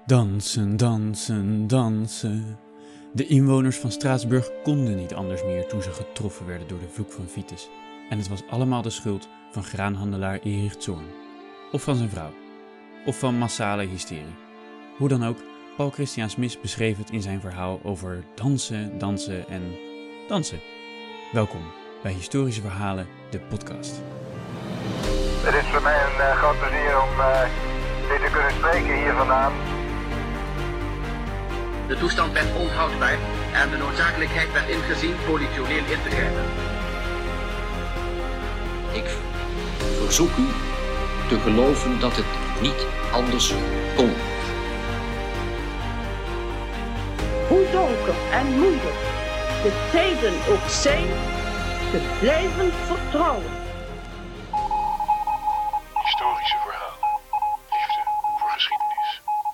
Dansen, dansen, dansen. De inwoners van Straatsburg konden niet anders meer toen ze getroffen werden door de vloek van Vitus. En het was allemaal de schuld van graanhandelaar Erich Zorn. Of van zijn vrouw. Of van massale hysterie. Hoe dan ook, Paul Christian Smith beschreef het in zijn verhaal over dansen, dansen en dansen. Welkom bij Historische Verhalen, de podcast. Het is voor mij een groot plezier om dit te kunnen spreken hier vandaan. De toestand werd onhoudbaar en de noodzakelijkheid werd ingezien politioneel in te grijpen. Ik verzoek u te geloven dat het niet anders kon. Hoe donker en moeilijk de tijden ook zijn, te blijven vertrouwen. Historische verhalen. Liefde voor geschiedenis.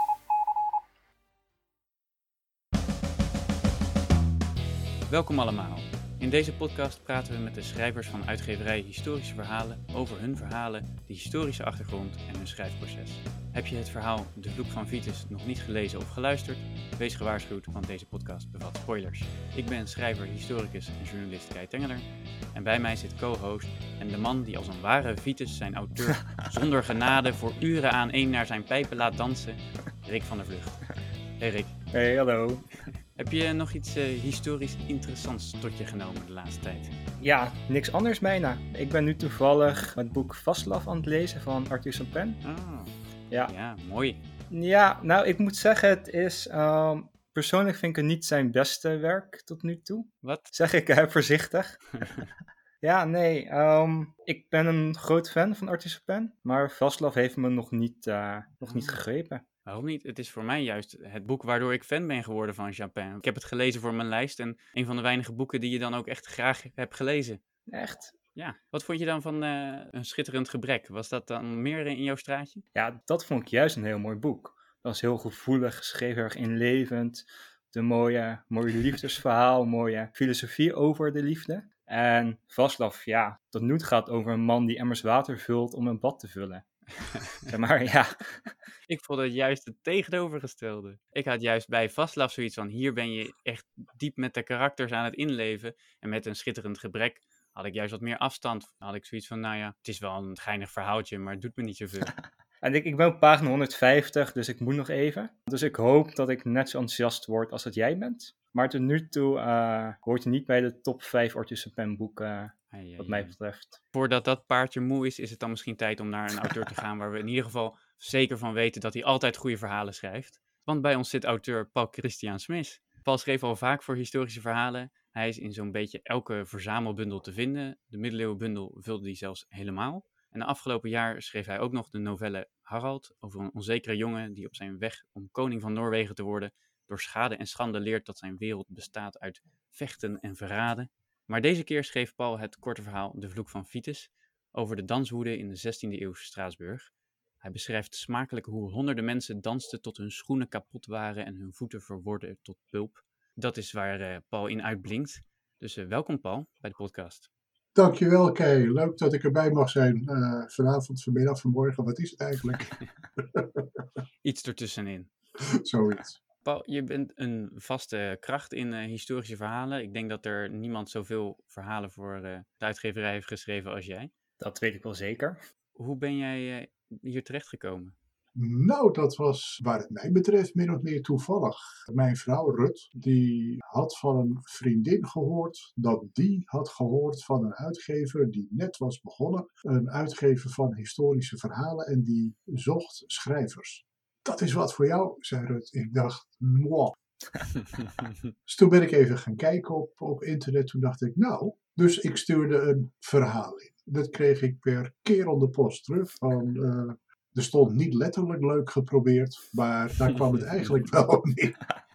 Welkom allemaal. In deze podcast praten we met de schrijvers van uitgeverij Historische Verhalen over hun verhalen, de historische achtergrond en hun schrijfproces. Heb je het verhaal De Vloek van Vitus nog niet gelezen of geluisterd? Wees gewaarschuwd, want deze podcast bevat spoilers. Ik ben schrijver, historicus en journalist Kai Tengeler. En bij mij zit co-host en de man die als een ware Vitus zijn auteur zonder genade voor uren aan één naar zijn pijpen laat dansen, Rick van der Vlucht. Hey Rick. Hey, hallo. Heb je nog iets historisch interessants tot je genomen de laatste tijd? Ja, niks anders bijna. Ik ben nu toevallig het boek Vaslav aan het lezen van Arthur Sapin. Ah, Ja. ja, mooi. Ja, nou, ik moet zeggen, het is... persoonlijk vind ik het niet zijn beste werk tot nu toe. Wat? Zeg ik voorzichtig. Ja, nee. Ik ben een groot fan van Arthur Sapin. Maar Vaslav heeft me nog niet gegrepen. Waarom niet? Het is voor mij juist het boek waardoor ik fan ben geworden van Chapin. Ik heb het gelezen voor mijn lijst en een van de weinige boeken die je dan ook echt graag hebt gelezen. Echt? Ja. Wat vond je dan van Een Schitterend Gebrek? Was dat dan meer in jouw straatje? Ja, dat vond ik juist een heel mooi boek. Dat was heel gevoelig geschreven, heel erg inlevend. De mooie liefdesverhaal, mooie filosofie over de liefde. En Vaslav, ja, tot nu toe gaat over een man die emmers water vult om een bad te vullen. Zeg maar, ja. Ik vond het juist het tegenovergestelde. Ik had juist bij Vaslav zoiets van, hier ben je echt diep met de karakters aan het inleven. En met Een Schitterend Gebrek had ik juist wat meer afstand. Had ik zoiets van, nou ja, het is wel een geinig verhaaltje, maar het doet me niet zoveel. En ik ben op pagina 150, dus ik moet nog even. Dus ik hoop dat ik net zo enthousiast word als dat jij bent. Maar tot nu toe hoort je niet bij de top 5 Arthur Sapin boeken, wat mij betreft. Voordat dat paardje moe is het dan misschien tijd om naar een auteur te gaan waar we in ieder geval zeker van weten dat hij altijd goede verhalen schrijft. Want bij ons zit auteur Paul Christian Smith. Paul schreef al vaak voor historische verhalen. Hij is in zo'n beetje elke verzamelbundel te vinden. De middeleeuwenbundel vulde hij zelfs helemaal. En de afgelopen jaar schreef hij ook nog de novelle Harald over een onzekere jongen die op zijn weg om koning van Noorwegen te worden door schade en schande leert dat zijn wereld bestaat uit vechten en verraden. Maar deze keer schreef Paul het korte verhaal De Vloek van Vitus over de danswoede in de 16e eeuwse Straatsburg. Hij beschrijft smakelijk hoe honderden mensen dansten tot hun schoenen kapot waren en hun voeten verworden tot pulp. Dat is waar Paul in uitblinkt. Dus welkom Paul bij de podcast. Dankjewel Kay, leuk dat ik erbij mag zijn. Vanavond, vanmiddag, vanmorgen, wat is het eigenlijk? Iets ertussenin. Zoiets. Paul, je bent een vaste kracht in historische verhalen. Ik denk dat er niemand zoveel verhalen voor de uitgeverij heeft geschreven als jij. Dat weet ik wel zeker. Hoe ben jij hier terechtgekomen? Nou, dat was waar het mij betreft min of meer toevallig. Mijn vrouw Rut, die had van een vriendin gehoord dat die had gehoord van een uitgever die net was begonnen. Een uitgever van historische verhalen en die zocht schrijvers. Dat is wat voor jou, zei Rut. Ik dacht, mwah. Dus toen ben ik even gaan kijken op internet. Toen dacht ik, nou, dus ik stuurde een verhaal in. Dat kreeg ik per keer op de post terug. Er stond niet letterlijk leuk geprobeerd, maar daar kwam het eigenlijk wel op neer.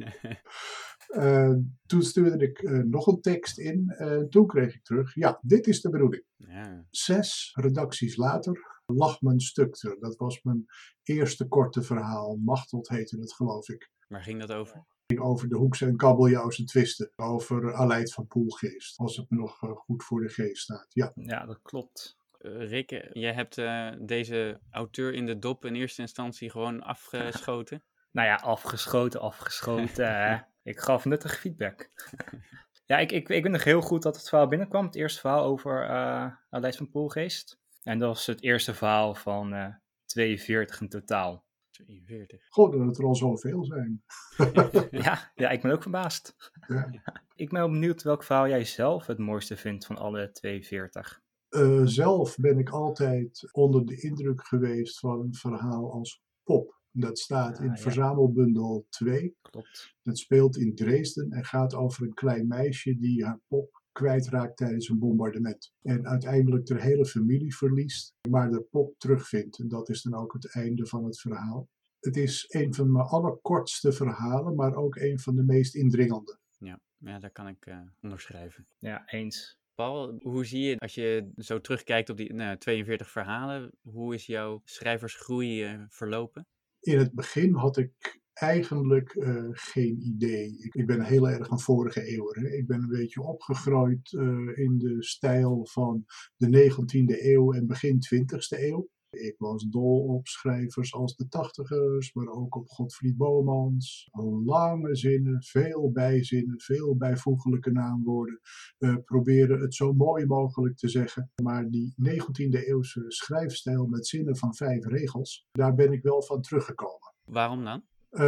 Toen stuurde ik nog een tekst in en toen kreeg ik terug, ja, dit is de bedoeling. Ja. 6 redacties later lag mijn stuk er. Dat was mijn eerste korte verhaal. Machteld heette het, geloof ik. Waar ging dat over? Het ging over de Hoekse en Kabeljauwse twisten. Over Aleid van Poelgeest. Als het me nog goed voor de geest staat. Ja. Ja, dat klopt. Rick, jij hebt deze auteur in de dop in eerste instantie gewoon afgeschoten. Nou ja, afgeschoten. Ik gaf nuttige feedback. Ja, ik weet nog heel goed dat het verhaal binnenkwam. Het eerste verhaal over Aleid van Poelgeest. En dat was het eerste verhaal van 42 in totaal. 42. God, dat het er al zoveel zijn. Ja, ik ben ook verbaasd. Ja. Ik ben wel benieuwd welk verhaal jij zelf het mooiste vindt van alle 42. Zelf ben ik altijd onder de indruk geweest van een verhaal als Pop. Dat staat in verzamelbundel 2. Klopt. Dat speelt in Dresden en gaat over een klein meisje die haar pop kwijtraakt tijdens een bombardement. En uiteindelijk de hele familie verliest, maar de pop terugvindt. En dat is dan ook het einde van het verhaal. Het is een van mijn allerkortste verhalen, maar ook een van de meest indringende. Ja, daar kan ik onderschrijven. Ja, eens. Paul, hoe zie je, als je zo terugkijkt op die 42 verhalen, hoe is jouw schrijversgroei verlopen? In het begin had ik eigenlijk geen idee. Ik ben heel erg een vorige eeuw. Ik ben een beetje opgegroeid in de stijl van de 19e eeuw en begin 20e eeuw. Ik was dol op schrijvers als de Tachtigers, maar ook op Godfried Bomans. Lange zinnen, veel bijzinnen, veel bijvoeglijke naamwoorden. Proberen het zo mooi mogelijk te zeggen. Maar die 19e eeuwse schrijfstijl met zinnen van 5 regels, daar ben ik wel van teruggekomen. Waarom dan?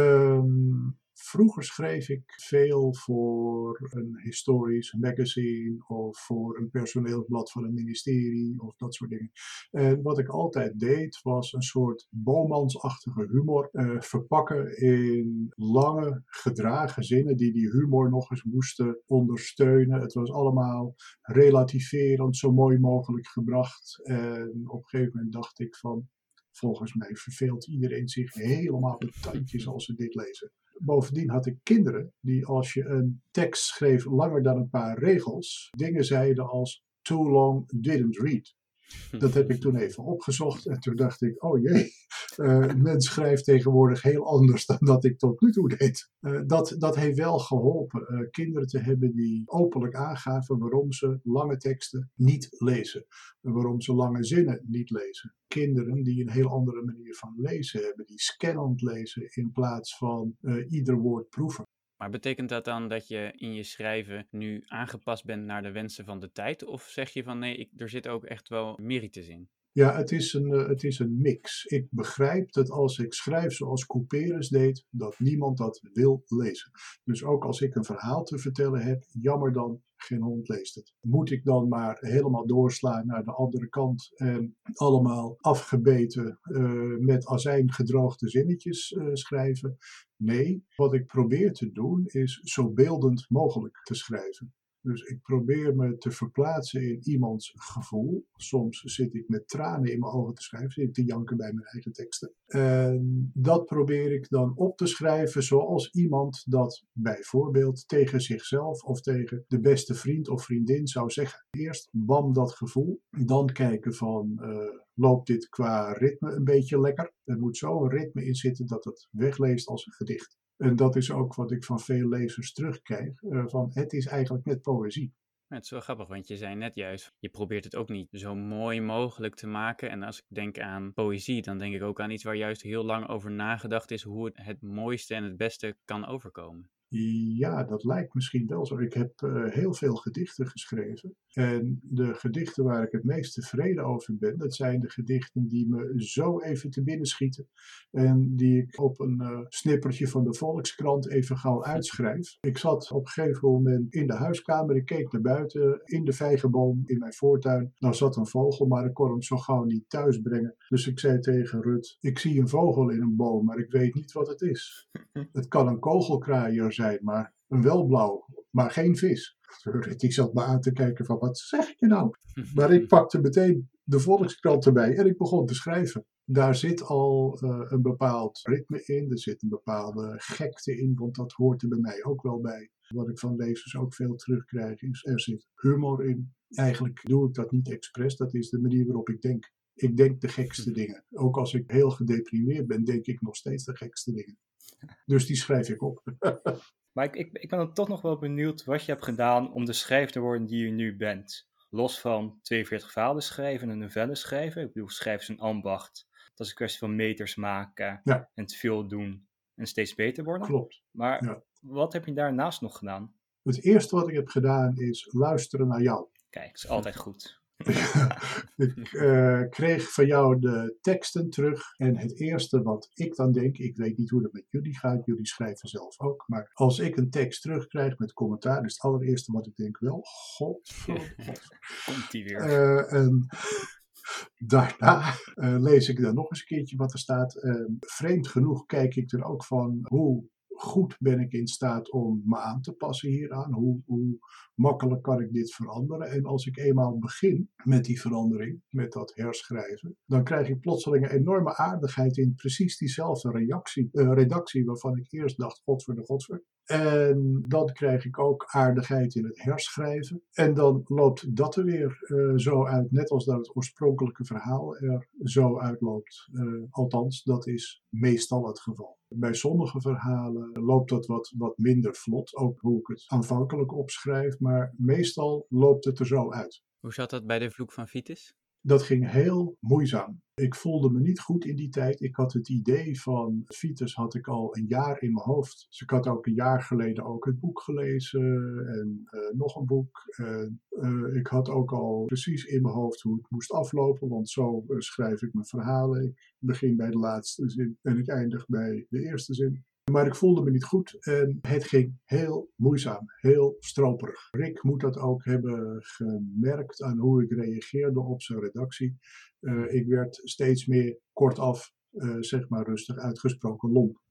Vroeger schreef ik veel voor een historisch magazine of voor een personeelsblad van een ministerie of dat soort dingen. En wat ik altijd deed was een soort Bomansachtige humor verpakken in lange gedragen zinnen die humor nog eens moesten ondersteunen. Het was allemaal relativerend, zo mooi mogelijk gebracht. En op een gegeven moment dacht ik van, volgens mij verveelt iedereen zich helemaal de tandjes als ze dit lezen. Bovendien had ik kinderen die als je een tekst schreef langer dan een paar regels, dingen zeiden als too long didn't read. Dat heb ik toen even opgezocht en toen dacht ik, oh jee, men schrijft tegenwoordig heel anders dan dat ik tot nu toe deed. Dat heeft wel geholpen, kinderen te hebben die openlijk aangaven waarom ze lange teksten niet lezen. Waarom ze lange zinnen niet lezen. Kinderen die een heel andere manier van lezen hebben, die scannend lezen in plaats van ieder woord proeven. Maar betekent dat dan dat je in je schrijven nu aangepast bent naar de wensen van de tijd? Of zeg je van nee, er zit ook echt wel merites in? Ja, het is een mix. Ik begrijp dat als ik schrijf zoals Couperus deed, dat niemand dat wil lezen. Dus ook als ik een verhaal te vertellen heb, jammer dan, geen hond leest het. Moet ik dan maar helemaal doorslaan naar de andere kant en allemaal afgebeten met azijn gedroogde zinnetjes schrijven? Nee, wat ik probeer te doen is zo beeldend mogelijk te schrijven. Dus ik probeer me te verplaatsen in iemands gevoel. Soms zit ik met tranen in mijn ogen te schrijven, zit ik te janken bij mijn eigen teksten. En dat probeer ik dan op te schrijven zoals iemand dat bijvoorbeeld tegen zichzelf of tegen de beste vriend of vriendin zou zeggen. Eerst bam dat gevoel, dan kijken van loopt dit qua ritme een beetje lekker. Er moet zo een ritme in zitten dat het wegleest als een gedicht. En dat is ook wat ik van veel lezers terugkrijg, van het is eigenlijk net poëzie. Ja, het is wel grappig, want je zei net juist, je probeert het ook niet zo mooi mogelijk te maken. En als ik denk aan poëzie, dan denk ik ook aan iets waar juist heel lang over nagedacht is hoe het mooiste en het beste kan overkomen. Ja, dat lijkt misschien wel zo. Ik heb heel veel gedichten geschreven. En de gedichten waar ik het meest tevreden over ben, dat zijn de gedichten die me zo even te binnen schieten. En die ik op een snippertje van de Volkskrant even gauw uitschrijf. Ik zat op een gegeven moment in de huiskamer, ik keek naar buiten, in de vijgenboom in mijn voortuin. Nou zat een vogel, maar ik kon hem zo gauw niet thuis brengen. Dus ik zei tegen Rut, ik zie een vogel in een boom, maar ik weet niet wat het is. Het kan een kogelkraaier zijn, maar een welblauw, maar geen vis. Die zat me aan te kijken van, wat zeg je nou? Maar ik pakte meteen de Volkskrant erbij en ik begon te schrijven. Daar zit al een bepaald ritme in, er zit een bepaalde gekte in, want dat hoort er bij mij ook wel bij. Wat ik van lezers ook veel terugkrijg is, er zit humor in. Eigenlijk doe ik dat niet expres, dat is de manier waarop ik denk. Ik denk de gekste dingen. Ook als ik heel gedeprimeerd ben, denk ik nog steeds de gekste dingen. Dus die schrijf ik op. Maar ik ben dan toch nog wel benieuwd wat je hebt gedaan om de schrijver te worden die je nu bent. Los van 42 verhalen schrijven en novellen schrijven. Ik bedoel, schrijven is een ambacht. Dat is een kwestie van meters maken en te veel doen. en steeds beter worden. Klopt. Maar Ja. wat heb je daarnaast nog gedaan? Het eerste wat ik heb gedaan is luisteren naar jou. Kijk, dat is altijd goed. Ik kreeg van jou de teksten terug. En het eerste wat ik dan denk, ik weet niet hoe dat met jullie gaat, jullie schrijven zelf ook. Maar als ik een tekst terugkrijg met commentaar, is het allereerste wat ik denk wel, godverdomme. Komt die weer. En daarna lees ik dan nog eens een keertje wat er staat. Vreemd genoeg kijk ik er ook van hoe goed ben ik in staat om me aan te passen hieraan. Hoe makkelijk kan ik dit veranderen. En als ik eenmaal begin met die verandering, met dat herschrijven, dan krijg ik plotseling een enorme aardigheid in precies diezelfde redactie waarvan ik eerst dacht, godver. En dan krijg ik ook aardigheid in het herschrijven. En dan loopt dat er weer zo uit, net als dat het oorspronkelijke verhaal er zo uitloopt. Althans, dat is meestal het geval. Bij sommige verhalen loopt dat wat minder vlot, ook hoe ik het aanvankelijk opschrijf, maar meestal loopt het er zo uit. Hoe zat dat bij de Vloek van Vitus? Dat ging heel moeizaam. Ik voelde me niet goed in die tijd. Ik had het idee van Vitus had ik al een jaar in mijn hoofd. Dus ik had ook een jaar geleden ook het boek gelezen en nog een boek. Ik had ook al precies in mijn hoofd hoe het moest aflopen, want zo schrijf ik mijn verhalen. Ik begin bij de laatste zin en ik eindig bij de eerste zin. Maar ik voelde me niet goed en het ging heel moeizaam, heel stroperig. Rick moet dat ook hebben gemerkt aan hoe ik reageerde op zijn redactie. Ik werd steeds meer kortaf, zeg maar rustig uitgesproken lomp.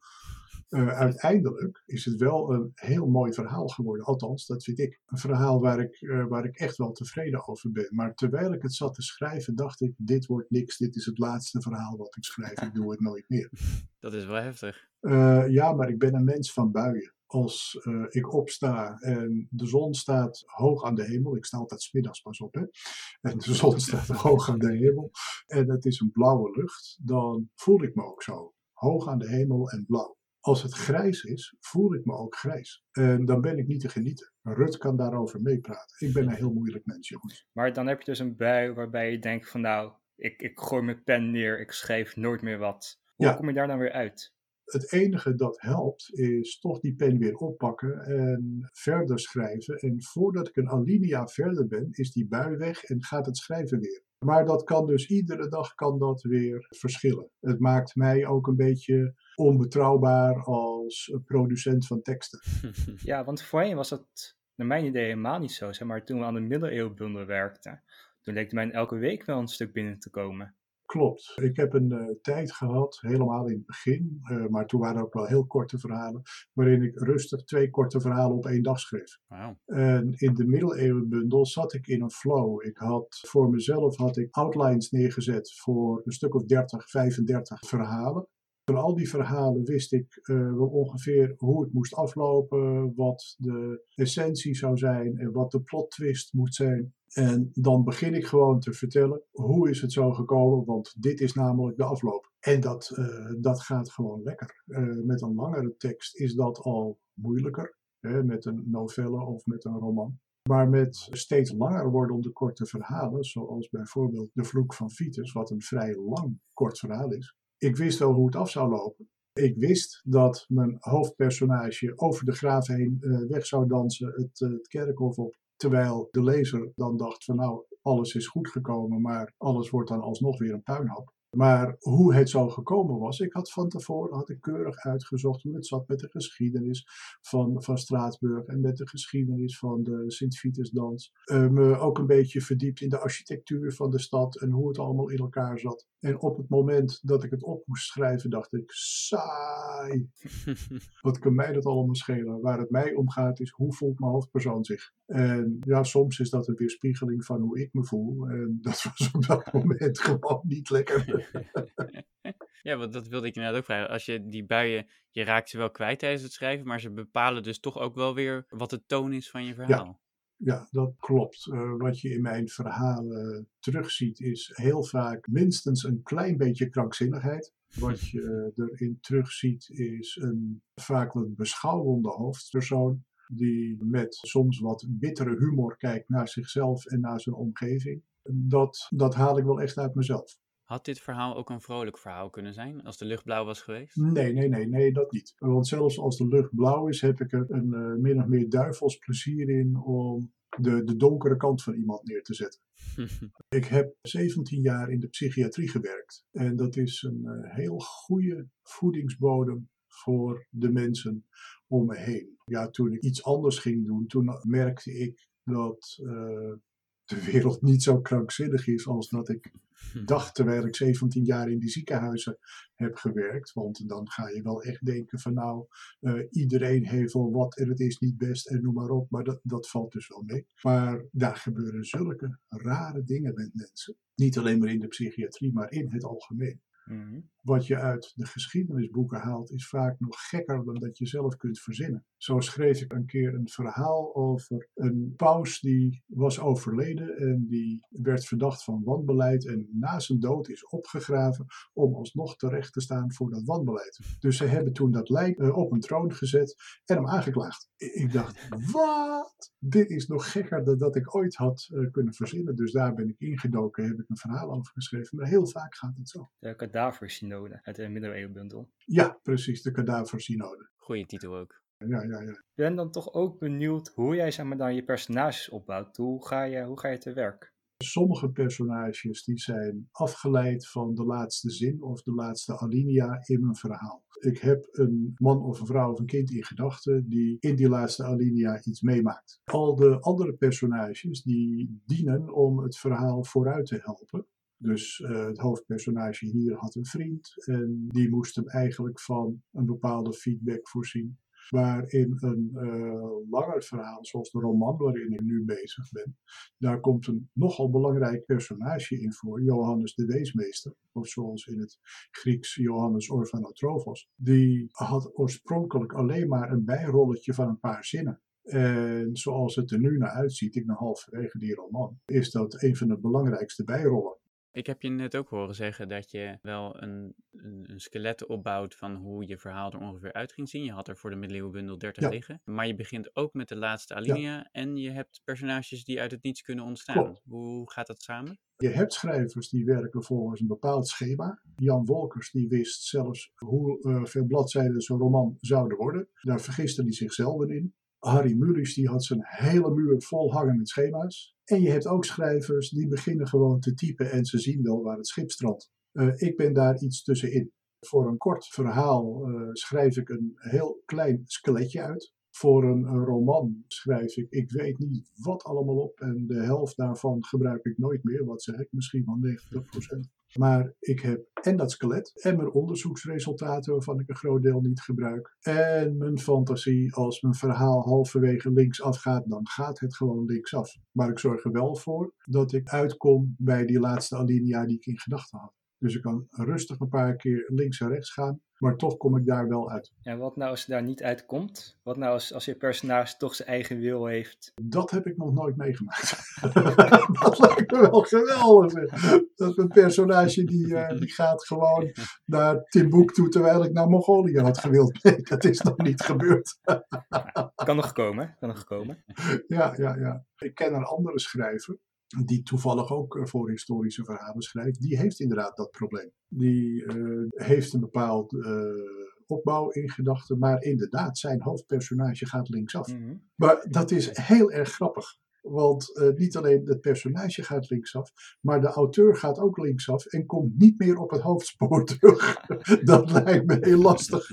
Uiteindelijk is het wel een heel mooi verhaal geworden. Althans, dat vind ik. Een verhaal waar ik echt wel tevreden over ben. Maar terwijl ik het zat te schrijven, dacht ik, dit wordt niks. Dit is het laatste verhaal wat ik schrijf. Ik doe het nooit meer. Dat is wel heftig. Ja, maar ik ben een mens van buien. Als ik opsta en de zon staat hoog aan de hemel. Ik sta altijd 's middags, pas op, hè. En de zon staat hoog aan de hemel. En het is een blauwe lucht. Dan voel ik me ook zo. Hoog aan de hemel en blauw. Als het grijs is, voel ik me ook grijs. En dan ben ik niet te genieten. Rut kan daarover meepraten. Ik ben een heel moeilijk mens, jongens. Maar dan heb je dus een bui waarbij je denkt van nou, ik gooi mijn pen neer, ik schrijf nooit meer wat. Hoe kom je daar dan weer uit? Het enige dat helpt is toch die pen weer oppakken en verder schrijven. En voordat ik een alinea verder ben, is die bui weg en gaat het schrijven weer. Maar dat kan dus iedere dag kan dat weer verschillen. Het maakt mij ook een beetje onbetrouwbaar als producent van teksten. Ja, want voorheen was dat naar mijn idee helemaal niet zo. Zeg maar toen we aan de middeleeuwbundel werkten, toen leek het mij elke week wel een stuk binnen te komen. Klopt. Ik heb een tijd gehad, helemaal in het begin, maar toen waren ook wel heel korte verhalen, waarin ik rustig 2 korte verhalen op 1 dag schreef. Wow. En in de middeleeuwenbundel zat ik in een flow. Voor mezelf had ik outlines neergezet voor een stuk of 30, 35 verhalen. Van al die verhalen wist ik wel ongeveer hoe het moest aflopen, wat de essentie zou zijn en wat de plot twist moet zijn. En dan begin ik gewoon te vertellen, hoe is het zo gekomen, want dit is namelijk de afloop. En dat gaat gewoon lekker. Met een langere tekst is dat al moeilijker, met een novelle of met een roman. Maar met steeds langer wordende korte verhalen, zoals bijvoorbeeld De Vloek van Vitus, wat een vrij lang kort verhaal is. Ik wist wel hoe het af zou lopen. Ik wist dat mijn hoofdpersonage over de graaf heen weg zou dansen, het kerkhof op. Terwijl de lezer dan dacht van nou, alles is goed gekomen, maar alles wordt dan alsnog weer een puinhoop. Maar hoe het zo gekomen was, van tevoren had ik keurig uitgezocht hoe het zat met de geschiedenis van Straatsburg en met de geschiedenis van de Sint-Vitusdans. Me ook een beetje verdiept in de architectuur van de stad en hoe het allemaal in elkaar zat. En op het moment dat ik het op moest schrijven, dacht ik, saai. Wat kan mij dat allemaal schelen? Waar het mij om gaat is, hoe voelt mijn hoofdpersoon zich? En ja, soms is dat een weerspiegeling van hoe ik me voel. En dat was op dat moment gewoon niet lekker. Ja, want dat wilde ik inderdaad ook vragen. Als je die buien, je raakt ze wel kwijt tijdens het schrijven, maar ze bepalen dus toch ook wel weer wat de toon is van je verhaal. Ja, dat klopt. Wat je in mijn verhalen terugziet is heel vaak minstens een klein beetje krankzinnigheid. Wat je erin terugziet is een vaak wat beschouwende hoofdpersoon die met soms wat bittere humor kijkt naar zichzelf en naar zijn omgeving. Dat haal ik wel echt uit mezelf. Had dit verhaal ook een vrolijk verhaal kunnen zijn, als de lucht blauw was geweest? Nee, dat niet. Want zelfs als de lucht blauw is, heb ik er een min of meer duivels plezier in om de donkere kant van iemand neer te zetten. Ik heb 17 jaar in de psychiatrie gewerkt. En dat is een heel goede voedingsbodem voor de mensen om me heen. Ja, toen ik iets anders ging doen, toen merkte ik dat de wereld niet zo krankzinnig is als dat ik dacht terwijl ik 17 jaar in die ziekenhuizen heb gewerkt. Want dan ga je wel echt denken van nou, iedereen heeft wel wat en het is niet best en noem maar op. Maar dat valt dus wel mee. Maar daar gebeuren zulke rare dingen met mensen. Niet alleen maar in de psychiatrie, maar in het algemeen. Mhm. Wat je uit de geschiedenisboeken haalt is vaak nog gekker dan dat je zelf kunt verzinnen. Zo schreef ik een keer een verhaal over een paus die was overleden en die werd verdacht van wanbeleid en na zijn dood is opgegraven om alsnog terecht te staan voor dat wanbeleid. Dus ze hebben toen dat lijk op een troon gezet en hem aangeklaagd. Ik dacht, wat? Dit is nog gekker dan dat ik ooit had kunnen verzinnen. Dus daar ben ik ingedoken, heb ik een verhaal over geschreven. Maar heel vaak gaat het zo. De kadaversynode uit de middeleeuwenbundel. Ja, precies, de kadaversynode. Goeie titel ook. Ja. Ik ben dan toch ook benieuwd hoe jij zeg maar, dan je personages opbouwt. Hoe ga je te werk? Sommige personages die zijn afgeleid van de laatste zin of de laatste alinea in mijn verhaal. Ik heb een man of een vrouw of een kind in gedachten die in die laatste alinea iets meemaakt. Al de andere personages die dienen om het verhaal vooruit te helpen. Dus het hoofdpersonage hier had een vriend en die moest hem eigenlijk van een bepaalde feedback voorzien. Maar in een langer verhaal, zoals de roman waarin ik nu bezig ben, daar komt een nogal belangrijk personage in voor, Johannes de Weesmeester, of zoals in het Grieks Johannes Orphanotrophos. Die had oorspronkelijk alleen maar een bijrolletje van een paar zinnen. En zoals het er nu naar uitziet, ik ben halverwege die roman, is dat een van de belangrijkste bijrollen. Ik heb je net ook horen zeggen dat je wel een skelet opbouwt van hoe je verhaal er ongeveer uit ging zien. Je had er voor de middeleeuwenbundel 30 liggen. Maar je begint ook met de laatste alinea en je hebt personages die uit het niets kunnen ontstaan. Klopt. Hoe gaat dat samen? Je hebt schrijvers die werken volgens een bepaald schema. Jan Wolkers die wist zelfs hoeveel bladzijden zo'n roman zouden worden. Daar vergiste hij zichzelf in. Harry Mulisch die had zijn hele muur vol hangen met schema's. En je hebt ook schrijvers die beginnen gewoon te typen en ze zien wel waar het schip strandt. Ik ben daar iets tussenin. Voor een kort verhaal schrijf ik een heel klein skeletje uit. Voor een roman schrijf ik weet niet wat allemaal op en de helft daarvan gebruik ik nooit meer. Wat zeg ik? Misschien wel 90%. Maar ik heb en dat skelet en mijn onderzoeksresultaten waarvan ik een groot deel niet gebruik. En mijn fantasie, als mijn verhaal halverwege linksaf gaat, dan gaat het gewoon linksaf. Maar ik zorg er wel voor dat ik uitkom bij die laatste alinea die ik in gedachten had. Dus ik kan rustig een paar keer links en rechts gaan, maar toch kom ik daar wel uit. En wat nou als je daar niet uitkomt? Wat nou als je personage toch zijn eigen wil heeft? Dat heb ik nog nooit meegemaakt. Dat lijkt me wel geweldig. Dat een personage die gaat gewoon naar Timbuktu terwijl ik naar Mongolië had gewild. Nee, dat is nog niet gebeurd. Kan nog komen. Ja. Ik ken een andere schrijver, die toevallig ook voor historische verhalen schrijft. Die heeft inderdaad dat probleem. Die heeft een bepaald opbouw in gedachten, maar inderdaad, zijn hoofdpersonage gaat linksaf. Mm-hmm. Maar dat is heel erg grappig. Want niet alleen het personage gaat linksaf, maar de auteur gaat ook linksaf en komt niet meer op het hoofdspoor terug. Dat lijkt me heel lastig.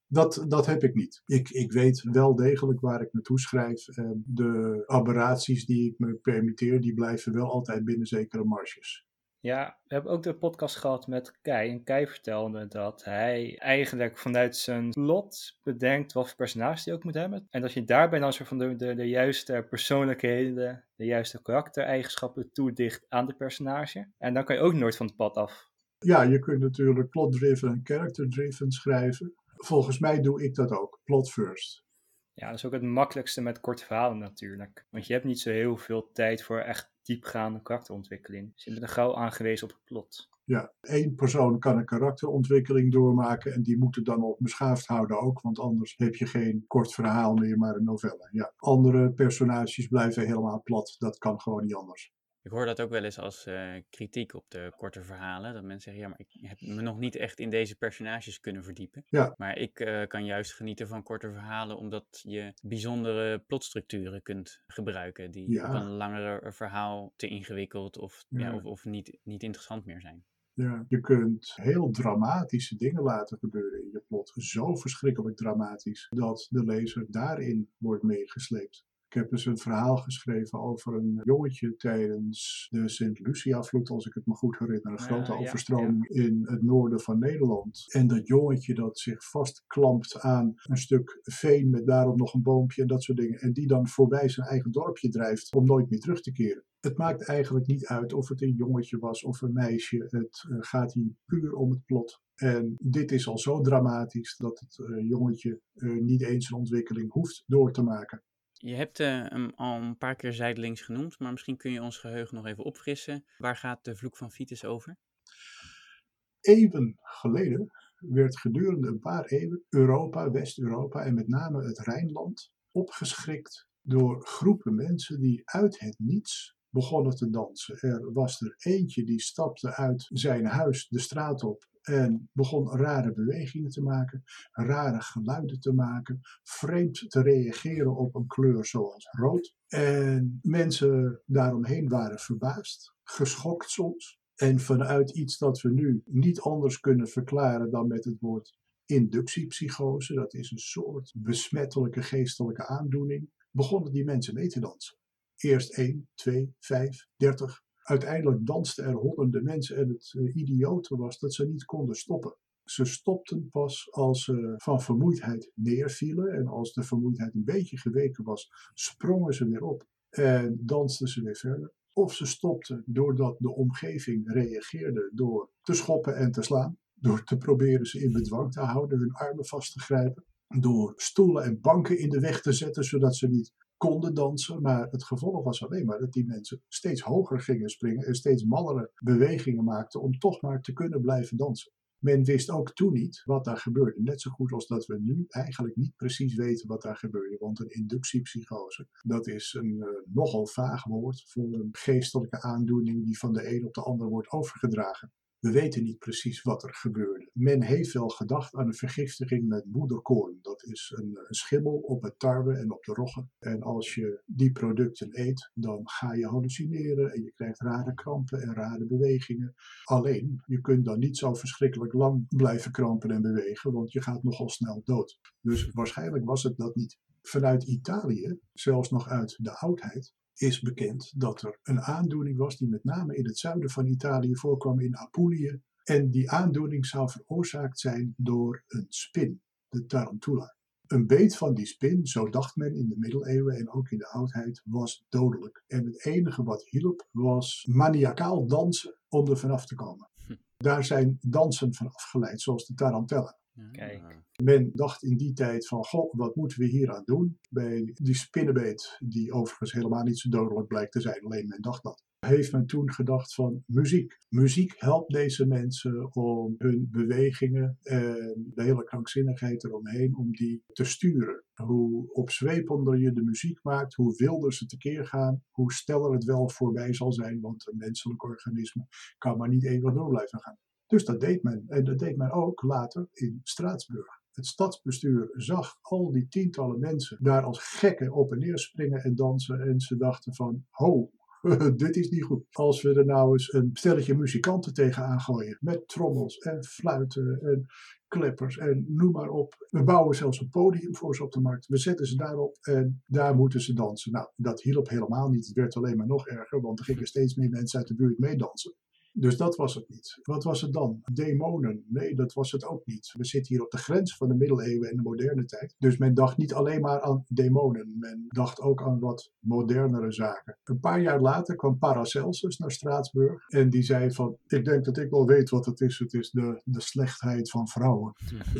Dat heb ik niet. Ik weet wel degelijk waar ik naartoe schrijf. En de aberraties die ik me permitteer, die blijven wel altijd binnen zekere marges. Ja, we hebben ook de podcast gehad met Kai. En Kai vertelde dat hij eigenlijk vanuit zijn plot bedenkt wat voor personage hij ook moet hebben. En dat je daarbij dan soort van de juiste persoonlijkheden, de juiste karaktereigenschappen toedicht aan de personage. En dan kan je ook nooit van het pad af. Ja, je kunt natuurlijk plot-driven en character-driven schrijven. Volgens mij doe ik dat ook. Plot first. Ja, dat is ook het makkelijkste met korte verhalen natuurlijk. Want je hebt niet zo heel veel tijd voor echt diepgaande karakterontwikkeling. Dus je bent er gauw aangewezen op het plot. Ja, 1 persoon kan een karakterontwikkeling doormaken en die moet het dan op beschaafd houden ook, want anders heb je geen kort verhaal meer, maar een novelle. Ja. Andere personages blijven helemaal plat, dat kan gewoon niet anders. Ik hoor dat ook wel eens als kritiek op de korte verhalen. Dat mensen zeggen, ja, maar ik heb me nog niet echt in deze personages kunnen verdiepen. Ja. Maar ik kan juist genieten van korte verhalen, omdat je bijzondere plotstructuren kunt gebruiken. Die op een langere verhaal te ingewikkeld of niet interessant meer zijn. Ja, je kunt heel dramatische dingen laten gebeuren in je plot. Zo verschrikkelijk dramatisch dat de lezer daarin wordt meegesleept. Ik heb dus een verhaal geschreven over een jongetje tijdens de Sint-Lucia-vloed, als ik het me goed herinner. Een grote overstroming in het noorden van Nederland. En dat jongetje dat zich vastklampt aan een stuk veen met daarop nog een boompje en dat soort dingen. En die dan voorbij zijn eigen dorpje drijft om nooit meer terug te keren. Het maakt eigenlijk niet uit of het een jongetje was of een meisje. Het gaat hier puur om het plot. En dit is al zo dramatisch dat het jongetje niet eens een ontwikkeling hoeft door te maken. Je hebt hem al een paar keer zijdelings genoemd, maar misschien kun je ons geheugen nog even opfrissen. Waar gaat de Vloek van Fytis over? Eeuwen geleden werd gedurende een paar eeuwen Europa, West-Europa en met name het Rijnland opgeschrikt door groepen mensen die uit het niets begonnen te dansen. Er was er eentje die stapte uit zijn huis de straat op en begon rare bewegingen te maken, rare geluiden te maken, vreemd te reageren op een kleur zoals rood. En mensen daaromheen waren verbaasd, geschokt soms. En vanuit iets dat we nu niet anders kunnen verklaren dan met het woord inductiepsychose, dat is een soort besmettelijke geestelijke aandoening, begonnen die mensen mee te dansen. Eerst 1, 2, 5, 30. Uiteindelijk dansten er honderden mensen en het idiote was dat ze niet konden stoppen. Ze stopten pas als ze van vermoeidheid neervielen en als de vermoeidheid een beetje geweken was, sprongen ze weer op en dansten ze weer verder. Of ze stopten doordat de omgeving reageerde door te schoppen en te slaan, door te proberen ze in bedwang te houden, hun armen vast te grijpen, door stoelen en banken in de weg te zetten zodat ze niet konden dansen, maar het gevolg was alleen maar dat die mensen steeds hoger gingen springen en steeds mallere bewegingen maakten om toch maar te kunnen blijven dansen. Men wist ook toen niet wat daar gebeurde, net zo goed als dat we nu eigenlijk niet precies weten wat daar gebeurde, want een inductiepsychose, dat is een nogal vaag woord voor een geestelijke aandoening die van de een op de ander wordt overgedragen. We weten niet precies wat er gebeurde. Men heeft wel gedacht aan een vergiftiging met moederkoorn. Dat is een schimmel op het tarwe en op de roggen. En als je die producten eet, dan ga je hallucineren en je krijgt rare krampen en rare bewegingen. Alleen, je kunt dan niet zo verschrikkelijk lang blijven krampen en bewegen, want je gaat nogal snel dood. Dus waarschijnlijk was het dat niet. Vanuit Italië, zelfs nog uit de oudheid, is bekend dat er een aandoening was die met name in het zuiden van Italië voorkwam, in Apulië. En die aandoening zou veroorzaakt zijn door een spin, de tarantula. Een beet van die spin, zo dacht men in de middeleeuwen en ook in de oudheid, was dodelijk. En het enige wat hielp was maniacaal dansen om er vanaf te komen. Daar zijn dansen van afgeleid, zoals de tarantella. Kijk. Men dacht in die tijd van, goh, wat moeten we hier aan doen? Bij die spinnenbeet, die overigens helemaal niet zo dodelijk blijkt te zijn, alleen men dacht dat. Heeft men toen gedacht van muziek. Muziek helpt deze mensen om hun bewegingen en de hele krankzinnigheid eromheen, om die te sturen. Hoe opzwepender je de muziek maakt, hoe wilder ze tekeer gaan, hoe sneller het wel voorbij zal zijn, want een menselijk organisme kan maar niet eeuwig door blijven gaan. Dus dat deed men. En dat deed men ook later in Straatsburg. Het stadsbestuur zag al die tientallen mensen daar als gekken op en neer springen en dansen. En ze dachten van, ho, dit is niet goed. Als we er nou eens een stelletje muzikanten tegenaan gooien. Met trommels en fluiten en kleppers en noem maar op. We bouwen zelfs een podium voor ze op de markt. We zetten ze daarop en daar moeten ze dansen. Nou, dat hielp helemaal niet. Het werd alleen maar nog erger, want er gingen steeds meer mensen uit de buurt meedansen. Dus dat was het niet. Wat was het dan? Demonen? Nee, dat was het ook niet. We zitten hier op de grens van de middeleeuwen en de moderne tijd. Dus men dacht niet alleen maar aan demonen. Men dacht ook aan wat modernere zaken. Een paar jaar later kwam Paracelsus naar Straatsburg. En die zei van, ik denk dat ik wel weet wat het is. Het is de slechtheid van vrouwen.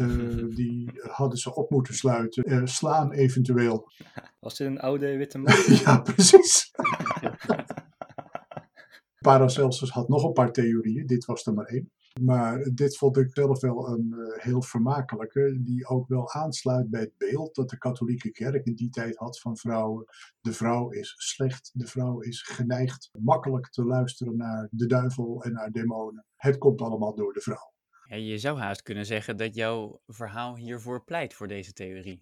Die hadden ze op moeten sluiten. Slaan eventueel. Was dit een oude witte man? Ja, precies. Paracelsus had nog een paar theorieën, dit was er maar één. Maar dit vond ik zelf wel een heel vermakelijke, die ook wel aansluit bij het beeld dat de katholieke kerk in die tijd had van vrouwen. De vrouw is slecht, de vrouw is geneigd makkelijk te luisteren naar de duivel en naar demonen. Het komt allemaal door de vrouw. Ja, je zou haast kunnen zeggen dat jouw verhaal hiervoor pleit voor deze theorie.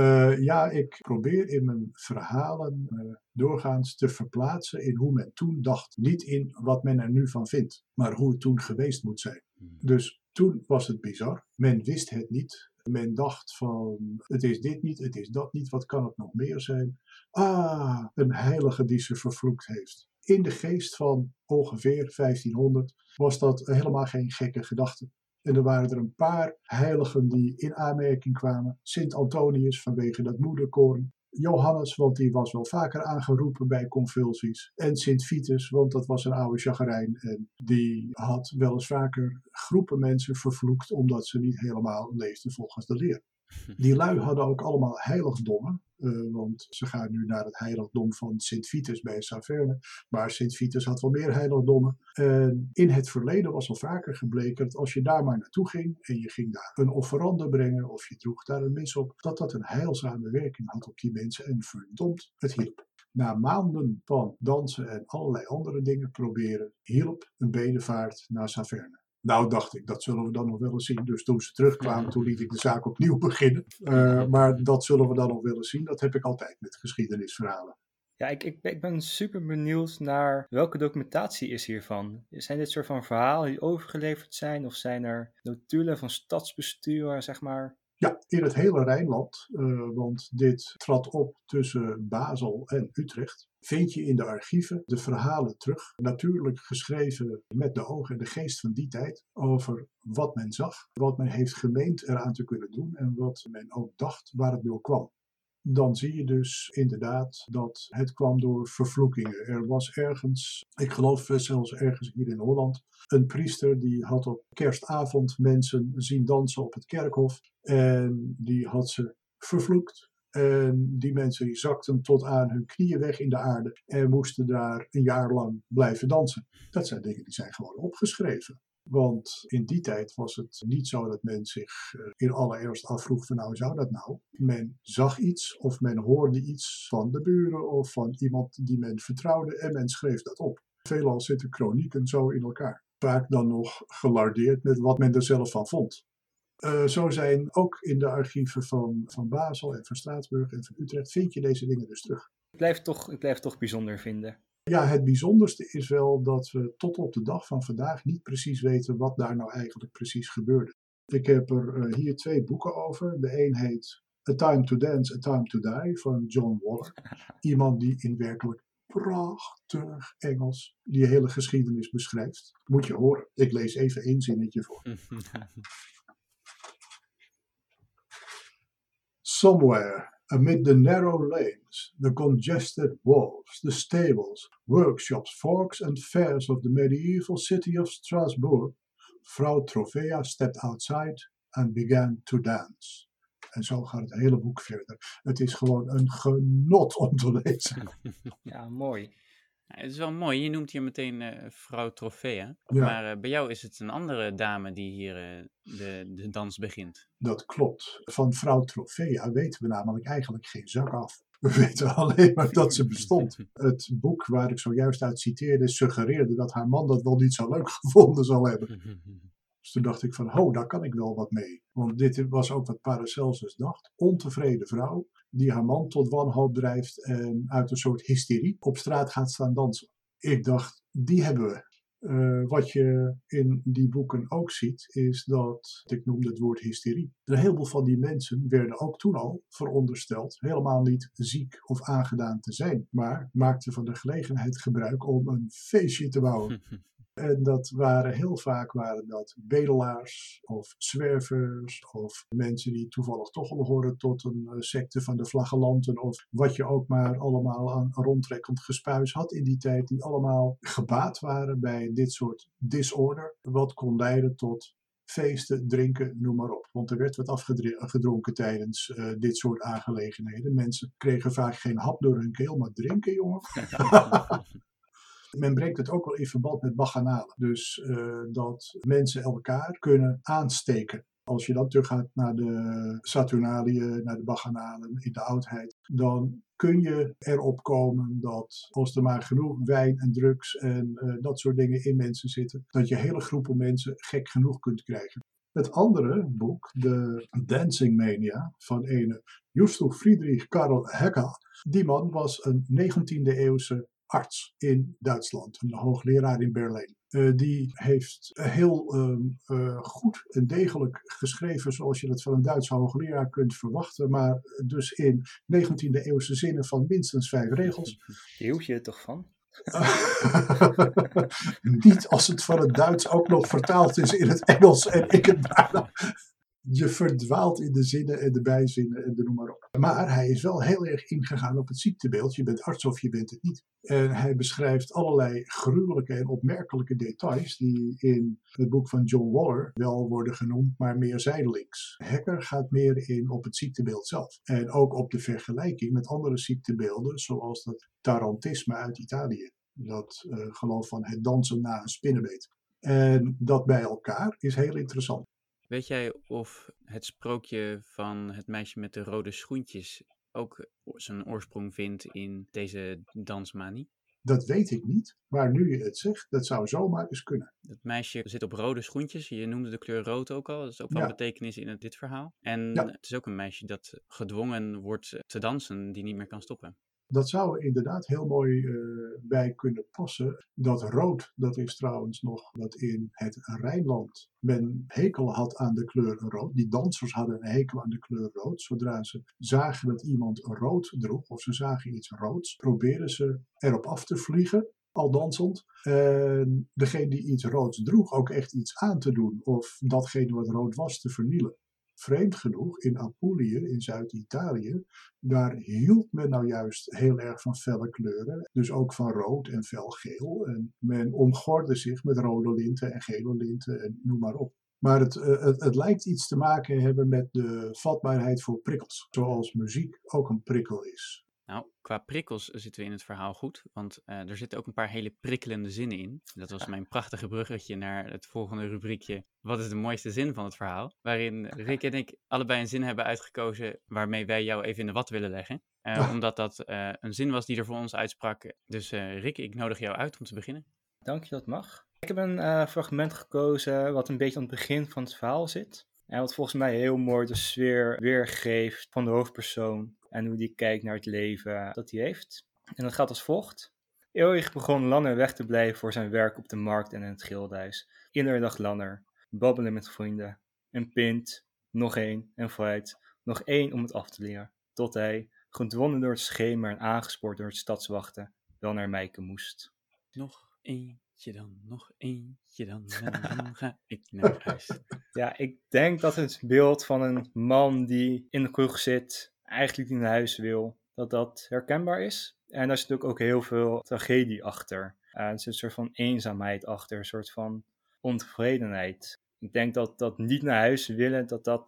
Ja, ik probeer in mijn verhalen doorgaans te verplaatsen in hoe men toen dacht. Niet in wat men er nu van vindt, maar hoe het toen geweest moet zijn. Dus toen was het bizar. Men wist het niet. Men dacht van, het is dit niet, het is dat niet, wat kan het nog meer zijn? Ah, een heilige die ze vervloekt heeft. In de geest van ongeveer 1500 was dat helemaal geen gekke gedachte. En er waren er een paar heiligen die in aanmerking kwamen. Sint Antonius vanwege dat moederkoorn. Johannes, want die was wel vaker aangeroepen bij convulsies. En Sint Vitus, want dat was een oude chagrijn. En die had wel eens vaker groepen mensen vervloekt omdat ze niet helemaal leefden volgens de leer. Die lui hadden ook allemaal heiligdommen. Want ze gaan nu naar het heiligdom van Sint Vitus bij Saverne. Maar Sint Vitus had wel meer heiligdommen. In het verleden was al vaker gebleken dat als je daar maar naartoe ging en je ging daar een offerande brengen of je droeg daar een mis op, dat dat een heilzame werking had op die mensen en verdomd, het hielp. Na maanden van dansen en allerlei andere dingen proberen, hielp een bedevaart naar Saverne. Nou, dacht ik, dat zullen we dan nog wel eens zien. Dus toen ze terugkwamen, toen liet ik de zaak opnieuw beginnen. Maar dat zullen we dan nog wel eens zien. Dat heb ik altijd met geschiedenisverhalen. Ja, ik ben super benieuwd naar welke documentatie is hiervan. Zijn dit soort van verhalen die overgeleverd zijn? Of zijn er notulen van stadsbestuur, zeg maar? Ja, in het hele Rijnland, want dit trad op tussen Basel en Utrecht, vind je in de archieven de verhalen terug. Natuurlijk geschreven met de ogen en de geest van die tijd over wat men zag, wat men heeft gemeend eraan te kunnen doen en wat men ook dacht waar het door kwam. Dan zie je dus inderdaad dat het kwam door vervloekingen. Er was ergens, ik geloof zelfs ergens hier in Holland, een priester die had op kerstavond mensen zien dansen op het kerkhof. En die had ze vervloekt. En die mensen die zakten tot aan hun knieën weg in de aarde en moesten daar een jaar lang blijven dansen. Dat zijn dingen die zijn gewoon opgeschreven. Want in die tijd was het niet zo dat men zich in allereerst afvroeg van nou, zou dat nou? Men zag iets of men hoorde iets van de buren of van iemand die men vertrouwde en men schreef dat op. Veelal zitten kronieken zo in elkaar. Vaak dan nog gelardeerd met wat men er zelf van vond. Zo zijn ook in de archieven van Basel en van Straatsburg en van Utrecht vind je deze dingen dus terug. Ik blijf toch bijzonder vinden. Ja, het bijzonderste is wel dat we tot op de dag van vandaag niet precies weten wat daar nou eigenlijk precies gebeurde. Ik heb er hier 2 boeken over. De een heet A Time to Dance, A Time to Die van John Waller. Iemand die in werkelijk prachtig Engels die hele geschiedenis beschrijft. Moet je horen. Ik lees even 1 zinnetje voor. Somewhere amid the narrow lanes, the congested wharves, the stables, workshops, forks and fairs of the medieval city of Strasbourg, Vrouw Trofea stepped outside and began to dance. En zo gaat het hele boek verder. Het is gewoon een genot om te lezen. Ja, mooi. Het is wel mooi, je noemt hier meteen vrouw Trofea. Ja. Maar bij jou is het een andere dame die hier de dans begint. Dat klopt. Van vrouw Trofea weten we namelijk eigenlijk geen zak af. We weten alleen maar dat ze bestond. Het boek waar ik zojuist uit citeerde suggereerde dat haar man dat wel niet zo leuk gevonden zou hebben. Dus toen dacht ik van, daar kan ik wel wat mee. Want dit was ook wat Paracelsus dacht. Ontevreden vrouw die haar man tot wanhoop drijft en uit een soort hysterie op straat gaat staan dansen. Ik dacht, die hebben we. Wat je in die boeken ook ziet, is dat, ik noemde het woord hysterie. Een heleboel van die mensen werden ook toen al verondersteld helemaal niet ziek of aangedaan te zijn, maar maakten van de gelegenheid gebruik om een feestje te bouwen. En dat heel vaak waren dat bedelaars of zwervers of mensen die toevallig toch al horen tot een secte van de flagellanten of wat je ook maar allemaal aan rondtrekkend gespuis had in die tijd, die allemaal gebaat waren bij dit soort disorder, wat kon leiden tot feesten, drinken, noem maar op. Want er werd wat afgedronken tijdens dit soort aangelegenheden. Mensen kregen vaak geen hap door hun keel, maar drinken, jongen. Men brengt het ook wel in verband met bacchanalen. Dus dat mensen elkaar kunnen aansteken. Als je dan teruggaat naar de Saturnaliën, naar de bacchanalen in de oudheid, dan kun je erop komen dat als er maar genoeg wijn en drugs en dat soort dingen in mensen zitten, dat je hele groepen mensen gek genoeg kunt krijgen. Het andere boek, de Dancing Mania, van ene Justus Friedrich Karl Haeckel. Die man was een 19e eeuwse arts in Duitsland, een hoogleraar in Berlijn. Die heeft heel goed en degelijk geschreven zoals je dat van een Duitse hoogleraar kunt verwachten, maar dus in 19e eeuwse zinnen van minstens 5 regels. Hield je er toch van? Niet als het van het Duits ook nog vertaald is in het Engels en ik het daarna. Je verdwaalt in de zinnen en de bijzinnen en de noem maar op. Maar hij is wel heel erg ingegaan op het ziektebeeld. Je bent arts of je bent het niet. En hij beschrijft allerlei gruwelijke en opmerkelijke details die in het boek van John Waller wel worden genoemd, maar meer zijdelings. Haeckel gaat meer in op het ziektebeeld zelf. En ook op de vergelijking met andere ziektebeelden, zoals dat tarantisme uit Italië. Dat geloof van het dansen na een spinnenbeet. En dat bij elkaar is heel interessant. Weet jij of het sprookje van het meisje met de rode schoentjes ook zijn oorsprong vindt in deze dansmanie? Dat weet ik niet, maar nu je het zegt, dat zou zomaar eens kunnen. Het meisje zit op rode schoentjes. Je noemde de kleur rood ook al. Dat is ook van betekenis in dit verhaal. En het is ook een meisje dat gedwongen wordt te dansen, die niet meer kan stoppen. Dat zou er inderdaad heel mooi bij kunnen passen. Dat rood, dat is trouwens nog dat in het Rijnland men hekel had aan de kleur rood. Die dansers hadden een hekel aan de kleur rood. Zodra ze zagen dat iemand rood droeg of ze zagen iets roods, probeerden ze erop af te vliegen, al dansend. En degene die iets roods droeg ook echt iets aan te doen of datgene wat rood was te vernielen. Vreemd genoeg, in Apulië, in Zuid-Italië, daar hield men nou juist heel erg van felle kleuren. Dus ook van rood en felgeel. En men omgorde zich met rode linten en gele linten en noem maar op. Maar het lijkt iets te maken hebben met de vatbaarheid voor prikkels. Zoals muziek ook een prikkel is. Nou, qua prikkels zitten we in het verhaal goed, want er zitten ook een paar hele prikkelende zinnen in. Dat was mijn prachtige bruggetje naar het volgende rubriekje. Wat is de mooiste zin van het verhaal? Waarin Rick en ik allebei een zin hebben uitgekozen waarmee wij jou even in de wat willen leggen. Omdat dat een zin was die er voor ons uitsprak. Dus Rick, ik nodig jou uit om te beginnen. Dank je, dat mag. Ik heb een fragment gekozen wat een beetje aan het begin van het verhaal zit. En wat volgens mij heel mooi de sfeer weergeeft van de hoofdpersoon. En hoe die kijkt naar het leven dat hij heeft. En dat gaat als volgt. Ulrich begon langer weg te blijven voor zijn werk op de markt en in het gildehuis. Iedere dag langer. Babbelen met vrienden. Een pint. Nog één. En vooruit. Nog één om het af te leren. Tot hij, gedwongen door het schemer en aangespoord door het stadswachten, wel naar Mijken moest. Nog eentje dan, nog eentje dan. Dan ga ik naar huis. Ja, ik denk dat het beeld van een man die in de kroeg zit, eigenlijk niet naar huis wil, dat herkenbaar is. En daar zit ook heel veel tragedie achter. Er zit een soort van eenzaamheid achter, een soort van ontevredenheid. Ik denk dat niet naar huis willen,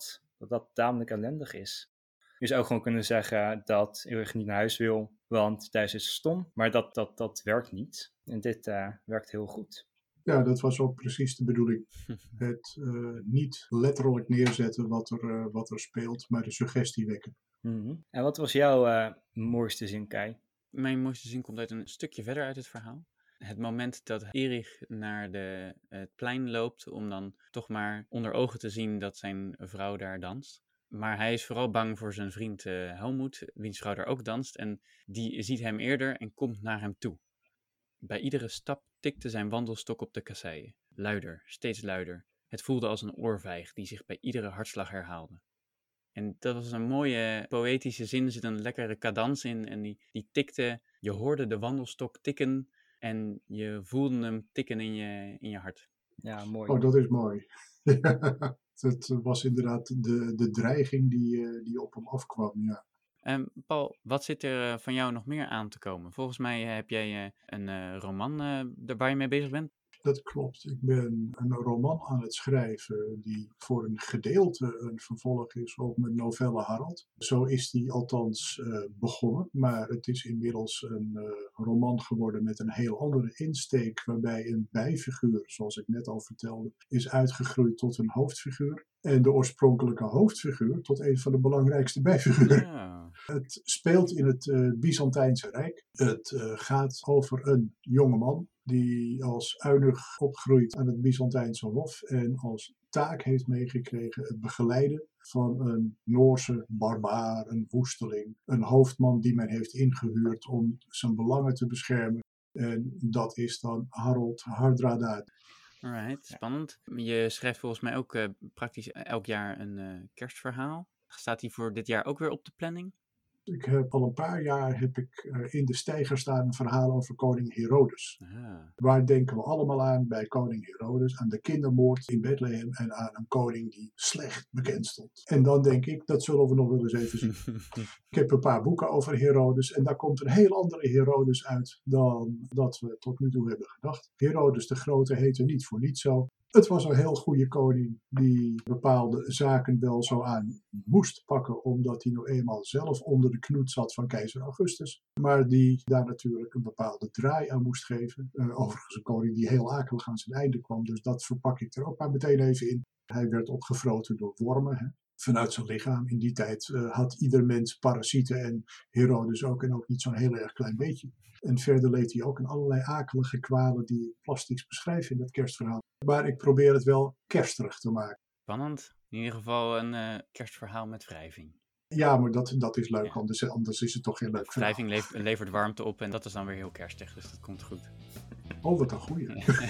dat tamelijk ellendig is. Je zou ook gewoon kunnen zeggen dat Ulrich niet naar huis wil, want thuis is stom. Maar dat werkt niet. En dit werkt heel goed. Ja, dat was ook precies de bedoeling. Het niet letterlijk neerzetten wat er speelt, maar de suggestie wekken. Mm-hmm. En wat was jouw mooiste zin, Kai? Mijn mooiste zin komt uit een stukje verder uit het verhaal. Het moment dat Erich naar het plein loopt om dan toch maar onder ogen te zien dat zijn vrouw daar danst. Maar hij is vooral bang voor zijn vriend Helmoet, wiens vrouw daar ook danst. En die ziet hem eerder en komt naar hem toe. Bij iedere stap tikte zijn wandelstok op de kasseien. Luider, steeds luider. Het voelde als een oorvijg die zich bij iedere hartslag herhaalde. En dat was een mooie poëtische zin, er zit een lekkere cadans in. En die tikte, je hoorde de wandelstok tikken en je voelde hem tikken in je hart. Ja, mooi. Oh, dat is mooi. Het was inderdaad de dreiging die op hem afkwam, ja. Paul, wat zit er van jou nog meer aan te komen? Volgens mij heb jij een roman waar je mee bezig bent. Dat klopt. Ik ben een roman aan het schrijven die voor een gedeelte een vervolg is op mijn novelle Harold. Zo is die althans begonnen, maar het is inmiddels een roman geworden met een heel andere insteek, waarbij een bijfiguur, zoals ik net al vertelde, is uitgegroeid tot een hoofdfiguur. En de oorspronkelijke hoofdfiguur tot een van de belangrijkste bijfiguren. Ja. Het speelt in het Byzantijnse Rijk. Het gaat over een jongeman die als eunuch opgroeit aan het Byzantijnse hof en als taak heeft meegekregen het begeleiden van een Noorse barbaar, een woesteling, een hoofdman die men heeft ingehuurd om zijn belangen te beschermen. En dat is dan Harold Hardrada. Alright, spannend. Je schrijft volgens mij ook praktisch elk jaar een kerstverhaal. Staat die voor dit jaar ook weer op de planning? Ik heb al een paar jaar in de steiger staan een verhaal over koning Herodes. Waar denken we allemaal aan bij koning Herodes? Aan de kindermoord in Bethlehem en aan een koning die slecht bekend stond. En dan denk ik, dat zullen we nog wel eens even zien. Ik heb een paar boeken over Herodes en daar komt een heel andere Herodes uit dan dat we tot nu toe hebben gedacht. Herodes de Grote heette niet voor niets zo. Het was een heel goede koning die bepaalde zaken wel zo aan moest pakken, omdat hij nou eenmaal zelf onder de knoet zat van keizer Augustus. Maar die daar natuurlijk een bepaalde draai aan moest geven. Overigens een koning die heel akelig aan zijn einde kwam, dus dat verpak ik er ook maar meteen even in. Hij werd opgevroten door wormen, hè. Vanuit zijn lichaam. In die tijd had ieder mens parasieten en Herodes ook en ook niet zo'n heel erg klein beetje. En verder leed hij ook in allerlei akelige kwalen die ik plastisch beschrijf in dat kerstverhaal. Maar ik probeer het wel kerstig te maken. Spannend. In ieder geval een kerstverhaal met wrijving. Ja, maar dat is leuk, Ja. anders is het toch geen leuk verhaal. Wrijving levert warmte op en dat is dan weer heel kerstig, dus dat komt goed. Oh, wat een goeie.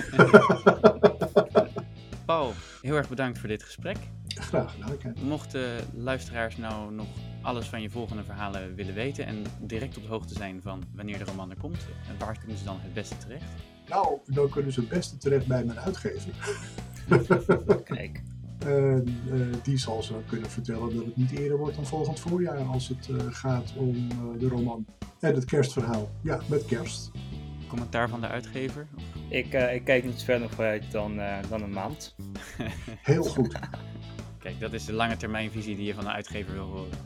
Paul, heel erg bedankt voor dit gesprek. Graag gedaan, Ken. Mochten luisteraars nou nog alles van je volgende verhalen willen weten en direct op de hoogte zijn van wanneer de roman er komt, waar kunnen ze dan het beste terecht? Nou, dan kunnen ze het beste terecht bij mijn uitgever. Kijk. Die zal ze kunnen vertellen dat het niet eerder wordt dan volgend voorjaar als het gaat om de roman en het kerstverhaal. Ja, met kerst. Commentaar van de uitgever? Ik kijk niet verder vooruit dan een maand. Heel goed. Kijk, dat is de lange termijnvisie die je van de uitgever wil horen.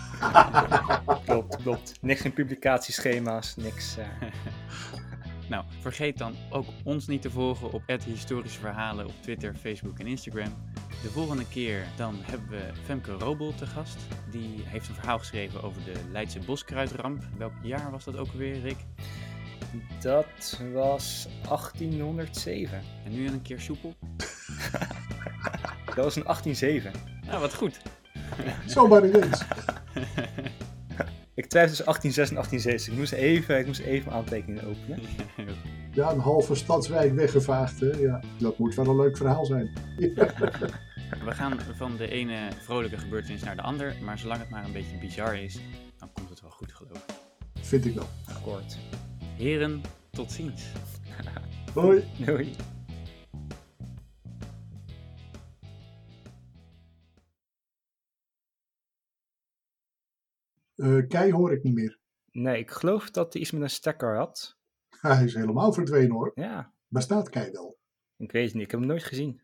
Klopt. Niks in publicatieschema's, niks. Nou, vergeet dan ook ons niet te volgen op @historische verhalen op Twitter, Facebook en Instagram. De volgende keer dan hebben we Femke Robel te gast. Die heeft een verhaal geschreven over de Leidse boskruidramp. Welk jaar was dat ook alweer, Rick? Dat was 1807. En nu een keer soepel? Dat was in 1807. Nou, wat goed. Zomaar ineens. Ik twijfel tussen 1806 en 1807. Ik moest even mijn aantekeningen openen. Ja, een halve stadswijk weggevaagd. Hè? Ja, dat moet wel een leuk verhaal zijn. We gaan van de ene vrolijke gebeurtenis naar de ander. Maar zolang het maar een beetje bizar is, dan komt het wel goed, geloof ik. Vind ik wel. Akkoord. Heren, tot ziens. Hoi. Doei. Kei hoor ik niet meer. Nee, ik geloof dat hij iets met een stekker had. Hij is helemaal verdwenen hoor. Ja, Bestaat Kei wel? ik weet het niet. Ik heb hem nooit gezien.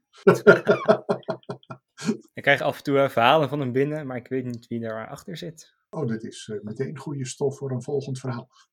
Ik krijg af en toe verhalen van hem binnen, maar ik weet niet wie daarachter zit. Oh, dit is meteen goede stof voor een volgend verhaal.